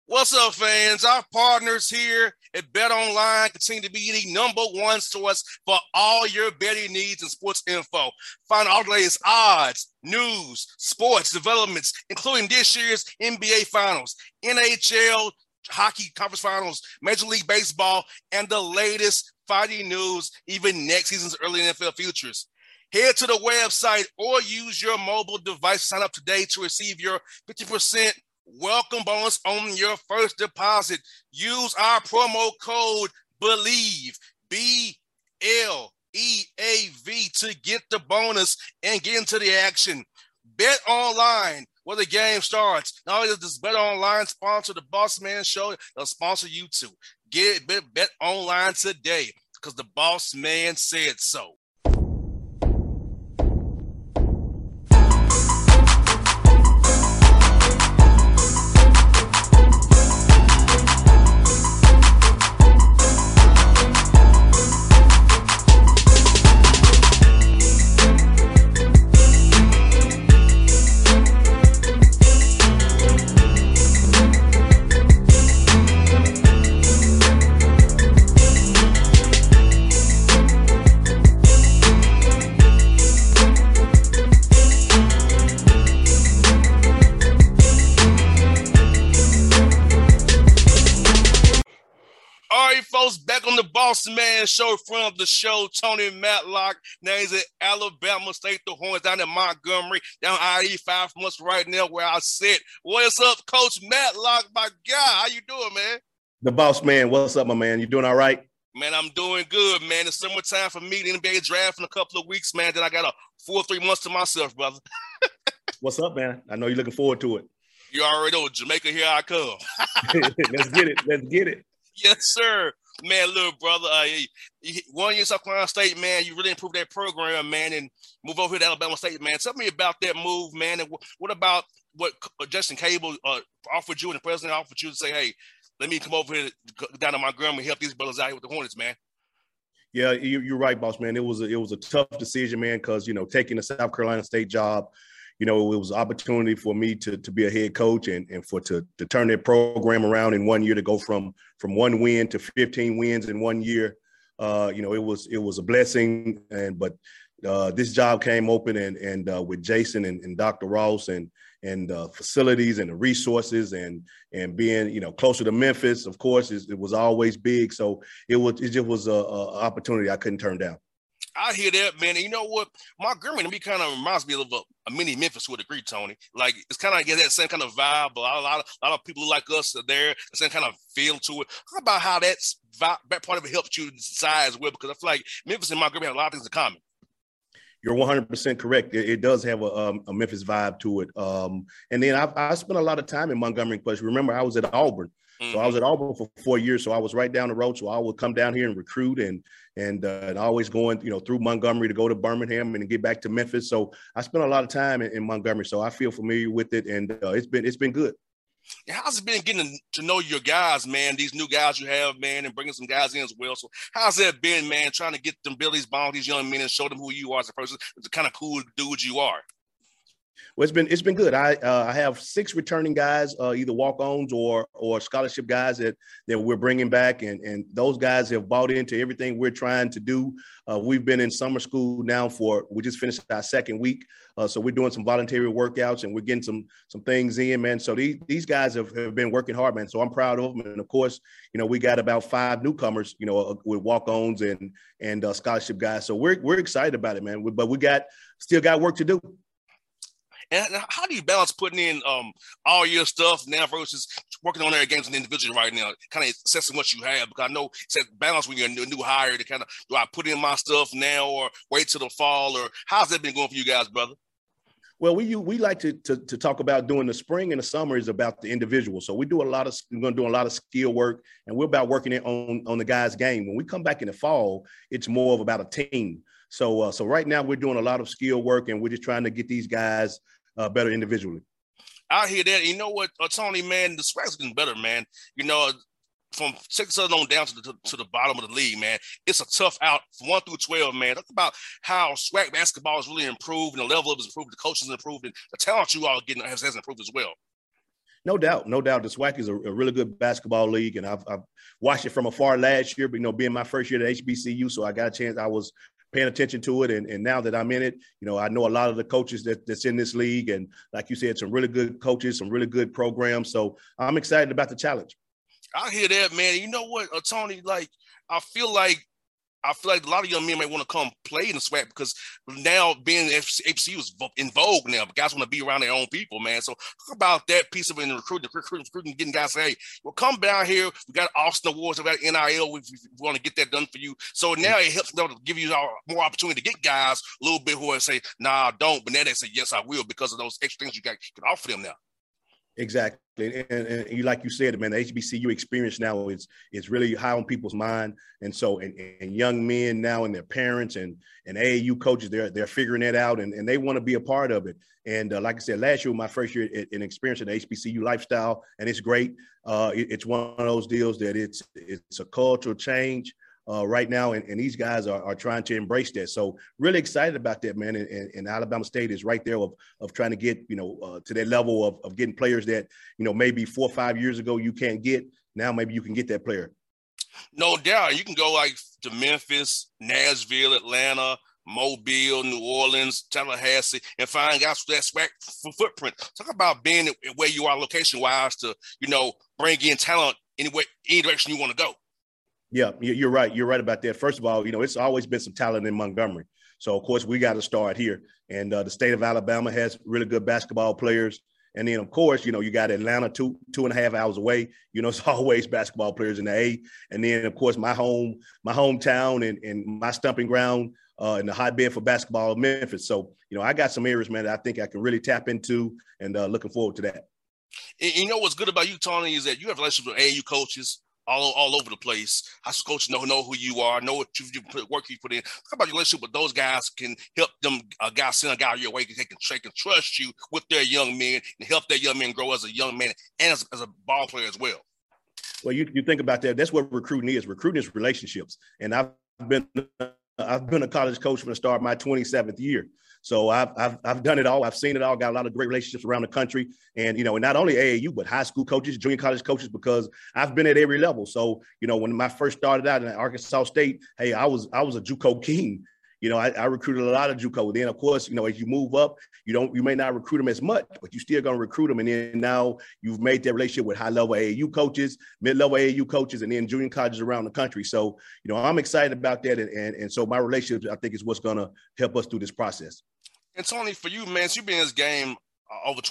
What's up, fans? Our partners here at Bet Online continue to be the number one source for all your betting needs and sports info. Find all the latest odds, news, sports developments, including this year's NBA Finals, NHL Hockey Conference Finals, Major League Baseball, and the latest fighting news, even next season's early NFL futures. Head to the website or use your mobile device to sign up today to receive your 50% welcome bonus on your first deposit. Use our promo code BELIEVE, BLEAV, to get the bonus and get into the action. Bet Online, where the game starts. Not only does this Bet Online sponsor the Boss Man Show, they'll sponsor you too. Get it, Bet Online today, because the Boss Man said so. Back on the Boss Man Show, from the show, Tony Matlock. Now he's at Alabama State, the Horns, down in Montgomery, down I-85 from us right now where I sit. What's up, Coach Matlock, my guy? How you doing, man? The Boss Man, what's up, my man? You doing all right? Man, I'm doing good, man. It's summertime for me. The NBA draft in a couple of weeks, man. Then I got a 4 or 3 months to myself, brother. What's up, man? I know you're looking forward to it. You already know, Jamaica, here I come. Let's get it. Let's get it. Yes, sir. Man, little brother, 1 year South Carolina State, man, you really improved that program, man, and move over here to Alabama State, man. Tell me about that move, man, and what about what Justin Cable offered you and the president offered you to say, hey, let me come over here down to Montgomery and help these brothers out here with the Hornets, man? Yeah, you're right, boss man. It was a tough decision, man, because, taking the South Carolina State job, it was an opportunity for me to be a head coach and to turn their program around in 1 year, to go from 1 win to 15 wins in 1 year. It was a blessing. But this job came open and with Jason and Dr. Ross and facilities and the resources and being, closer to Memphis, of course, it was always big. So it just was a opportunity I couldn't turn down. I hear that, man. And you know what? Montgomery to me kind of reminds me of a mini Memphis to a degree, Tony. Like, it's kind of like that same kind of vibe. A lot of people like us are there, the same kind of feel to it. How about how that part of it helps you decide as well? Because I feel like Memphis and Montgomery have a lot of things in common. You're 100% correct. It does have a Memphis vibe to it. And then I spent a lot of time in Montgomery, because remember, I was at Auburn. So I was at Auburn for 4 years. So I was right down the road. So I would come down here and recruit and always going, through Montgomery to go to Birmingham and get back to Memphis. So I spent a lot of time in Montgomery. So I feel familiar with it, and it's been good. How's it been getting to know your guys, man? These new guys you have, man, and bringing some guys in as well. So how's that been, man? Trying to get them Billy's ball, these young men, and show them who you are as a person, the kind of cool dude you are. Well, it's been good. I have 6 returning guys, either walk-ons or scholarship guys that we're bringing back, and those guys have bought into everything we're trying to do. We've been in summer school now we just finished our 2nd week, so we're doing some voluntary workouts and we're getting some things in, man. So these guys have been working hard, man. So I'm proud of them, and of course, we got about 5 newcomers, with walk-ons and scholarship guys. So we're excited about it, man. But we still got work to do. And how do you balance putting in all your stuff now versus working on their games as an individual right now, kind of assessing what you have? Because I know it's a balance when you're a new hire to kind of, do I put in my stuff now or wait till the fall? Or how's that been going for you guys, brother? Well, we like to talk about doing the spring and the summer is about the individual. So we're going to do a lot of skill work, and we're about working it on the guy's game. When we come back in the fall, it's more of about a team. So right now we're doing a lot of skill work, and we're just trying to get these guys better individually. I hear that. You know what, Tony, man, the swag's getting better, man. From 6 on down to the bottom of the league, man, it's a tough out from 1 through 12, man. Talk about how swag basketball has really improved, and the level of it has improved, the coaches have improved, and the talent you all are getting has improved as well. No doubt, no doubt. The SWAC is a really good basketball league, and I've watched it from afar last year. But being my first year at HBCU, so I got a chance. I was paying attention to it, and now that I'm in it, I know a lot of the coaches that's in this league, and like you said, some really good coaches, some really good programs. So I'm excited about the challenge. I hear that, man. You know what, Tony? I feel like a lot of young men might want to come play in the SWAC because now being HBCU is in vogue now. But guys want to be around their own people, man. So talk about that piece of it in recruiting, getting guys say, hey, well, come down here. We got Austin Awards, we got NIL. We want to get that done for you. So now it helps them to give you more opportunity to get guys a little bit who are say, nah, I don't. But now they say, yes, I will because of those extra things you can offer them now. Exactly. And you, like you said, man, the HBCU experience now is really high on people's mind. And so, and young men now and their parents and AAU coaches, they're figuring that out and they want to be a part of it. And like I said, last year, my first year in experience in the HBCU lifestyle, and it's great. It's one of those deals that it's a cultural change right now, and these guys are trying to embrace that. So really excited about that, man. And Alabama State is right there of trying to get, to that level of getting players that, maybe 4 or 5 years ago you can't get. Now maybe you can get that player. No doubt. You can go like to Memphis, Nashville, Atlanta, Mobile, New Orleans, Tallahassee, and find guys with that SWAC footprint. Talk about being where you are location-wise to, bring in talent any direction you want to go. Yeah, you're right. You're right about that. First of all, it's always been some talent in Montgomery. So, of course, we got to start here. And the state of Alabama has really good basketball players. And then, of course, you got Atlanta 2.5 hours away. It's always basketball players in the A. And then, of course, my hometown and my stomping ground and the hotbed for basketball, Memphis. So, I got some areas, man, that I think I can really tap into and looking forward to that. And what's good about you, Tony, is that you have relationships with AAU coaches all over the place. High school coaches know who you are, know what work you put in. How about your relationship with those guys can help them send a guy your way, they can trust you with their young men and help their young men grow as a young man and as a ball player as well. Well, you think about that. That's what recruiting is. Recruiting is relationships. And I've been a college coach from the start of my 27th year. So I've done it all. I've seen it all. Got a lot of great relationships around the country, and and not only AAU but high school coaches, junior college coaches, because I've been at every level. So when I first started out in Arkansas State, hey, I was a JUCO king. I recruited a lot of JUCO. Then, of course, as you move up, you may not recruit them as much, but you still going to recruit them. And then now you've made that relationship with high-level AAU coaches, mid-level AAU coaches, and then junior colleges around the country. So, I'm excited about that. And so my relationships, I think, is what's going to help us through this process. And Tony, for you, man, you've been in this game over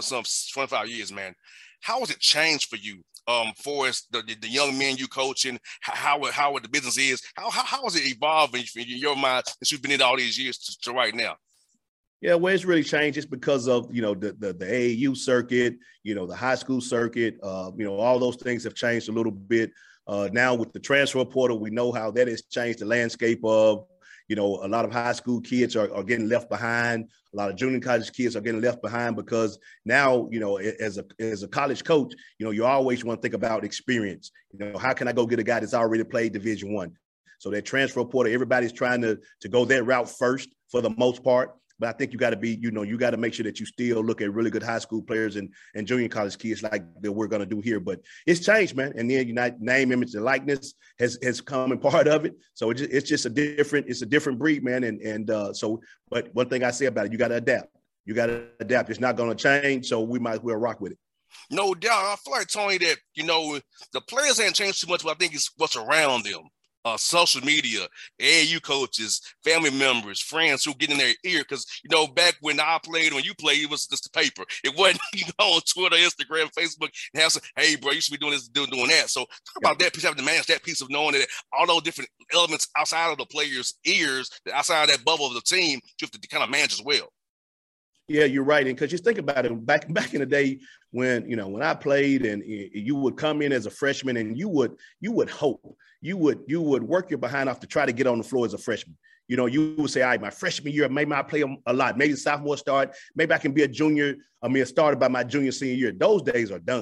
25 years, man. How has it changed for you? For us, the young men you coach and how the business is, how is it evolving in your mind since you've been in all these years to right now? Yeah, well, it's really changed just because of the AAU circuit, the high school circuit, all those things have changed a little bit. Now with the transfer portal, we know how that has changed the landscape of. A lot of high school kids are getting left behind. A lot of junior college kids are getting left behind because now, as a college coach, you always want to think about experience. How can I go get a guy that's already played Division I? So that transfer portal, everybody's trying to go that route first for the most part. But I think you got to be, you got to make sure that you still look at really good high school players and junior college kids like that we're going to do here. But it's changed, man. And then name, image, and likeness has come in part of it. So it's just a different breed, man. But one thing I say about it, you got to adapt. You got to adapt. It's not going to change. So we might as well rock with it. No doubt. I feel like, Tony, that, the players ain't changed too much, but I think it's what's around them. Social media, AAU coaches, family members, friends who get in their ear. Because, back when I played, when you played, it was just a paper. It wasn't, on Twitter, Instagram, Facebook, and have some, hey, bro, you should be doing this, doing that. So talk about that piece, having to manage that piece of knowing that all those different elements outside of the players' ears, outside of that bubble of the team, you have to kind of manage as well. Yeah, you're right. And because just think about it, back in the day when I played and you would come in as a freshman and you would hope, you would work your behind off to try to get on the floor as a freshman. You would say, all right, my freshman year, maybe I play a lot, maybe sophomore start, maybe I can be a starter by my junior, senior year. Those days are done.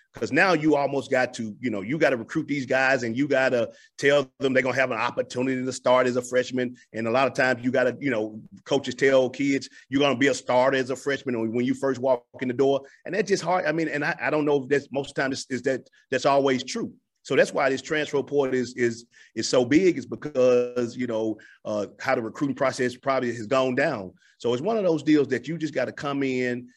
Because now you almost got to, you got to recruit these guys and you got to tell them they're going to have an opportunity to start as a freshman. And a lot of times you got to, coaches tell kids you're going to be a starter as a freshman when you first walk in the door. And that's just hard. I mean, and I don't know if that's most of the time is that's always true. So that's why this transfer portal is so big, is because, how the recruiting process probably has gone down. So it's one of those deals that you just got to come in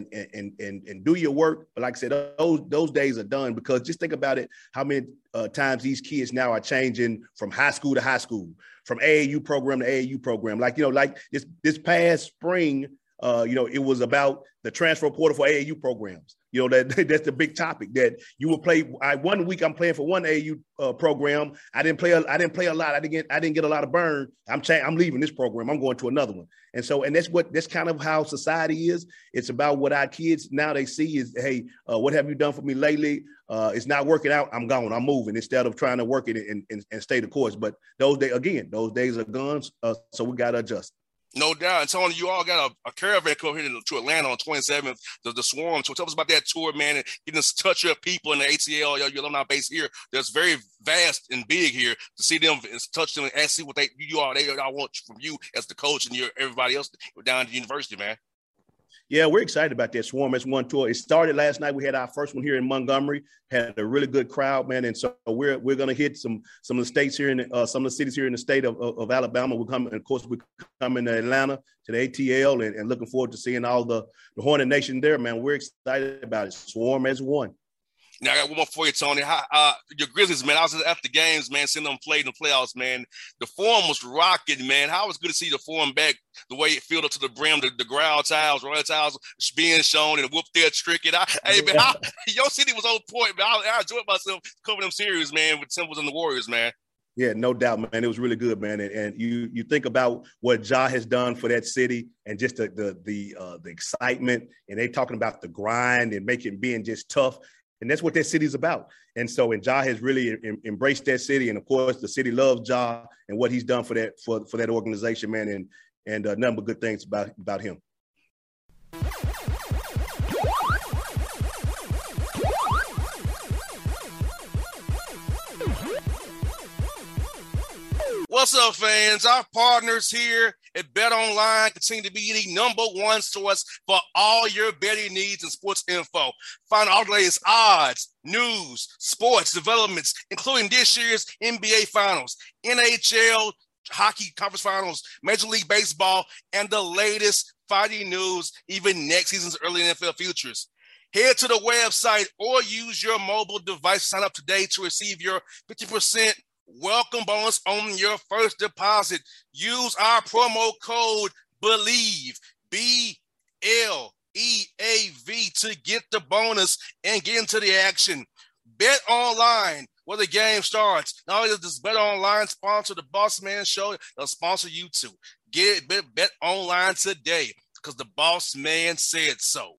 and do your work. But like I said, those days are done, because just think about it, how many times these kids now are changing from high school to high school, from AAU program to AAU program. Like this past spring, it was about the transfer portal for AAU programs. That's the big topic, that you will play. 1 week I'm playing for one AAU program. I didn't play a lot. I didn't get a lot of burn. I'm leaving this program. I'm going to another one. And so, and that's kind of how society is. It's about what our kids now they see is, hey, what have you done for me lately? It's not working out. I'm gone. I'm moving, instead of trying to work it and stay the course. But those days are gone. So we got to adjust. No doubt. And Tony, you all got a caravan coming here to Atlanta on 27th, the Swarm. So tell us about that tour, man, and getting to touch your people in the ATL, your alumni base here. That's very vast and big here, to see them and touch them and see what they all want from you as the coach and everybody else down at the university, man. Yeah, we're excited about that Swarm S1 tour. It started last night. We had our first one here in Montgomery. Had a really good crowd, man. And so we're going to hit some of the states here in some of the cities here in the state of Alabama. We're coming to Atlanta, to the ATL, and looking forward to seeing all the Hornet Nation there, man. We're excited about it. Swarm S1. Now, I got one more for you, Tony. Your Grizzlies, man, I was at the games, man, seeing them play in the playoffs, man. The Forum was rocking, man. How was good to see the Forum back, the way it filled up to the brim, the ground tiles, royal tiles being shown, and the whoop there tricking. Man, your city was on point, man. I enjoyed myself covering them series, man, with Timberwolves and the Warriors, man. Yeah, no doubt, man. It was really good, man. And you think about what Ja has done for that city, and just the excitement, and they talking about the grind and being just tough. And that's what that city is about. And Ja has really embraced that city. And of course, the city loves Ja and what he's done for that organization, man. And a number of good things about him. What's up, fans? Our partners here at BetOnline continue to be the number one source for all your betting needs and sports info. Find all the latest odds, news, sports developments, including this year's NBA Finals, NHL Hockey Conference Finals, Major League Baseball, and the latest fighting news, even next season's early NFL futures. Head to the website or use your mobile device to sign up today to receive your 50% welcome bonus on your first deposit. Use our promo code BELIEVE, BLEAV, to get the bonus and get into the action. Bet online where the game starts. Not only does this Bet Online sponsor the Boss Man Show, they'll sponsor you too. Bet online today, because the Boss Man said so.